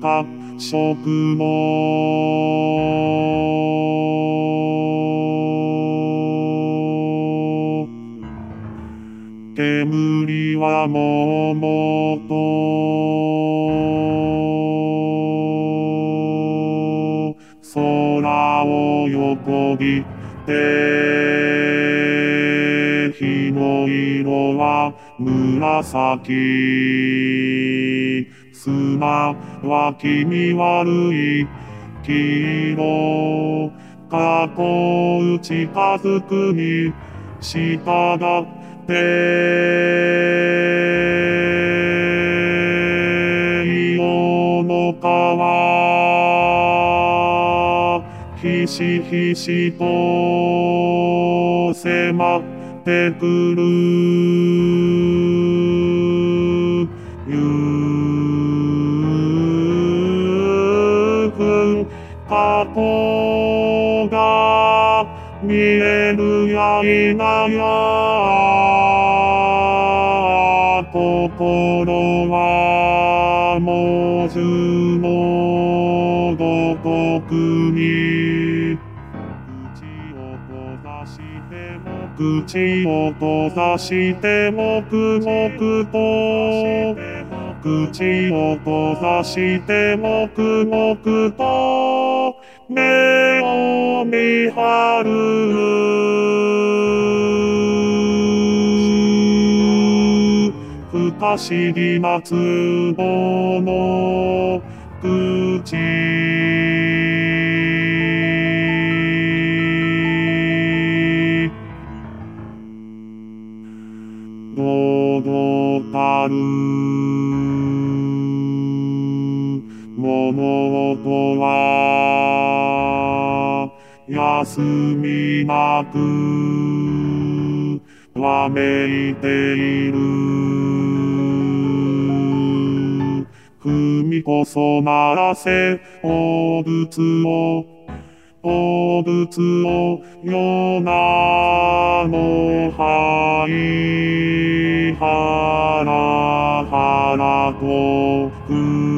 か食も煙はもうもと空を横切って火の色は紫砂は気味悪い黄色過去近づくに従って色の川ひしひしと迫ってくるゆく過去が見えるや否や心は文字のごとくに口を閉ざして黙々と口を閉ざして黙々と目を見張る不可思議な壺の口堂々たる物音は休みなくわめいている文こそならせお仏を夜なの灰原と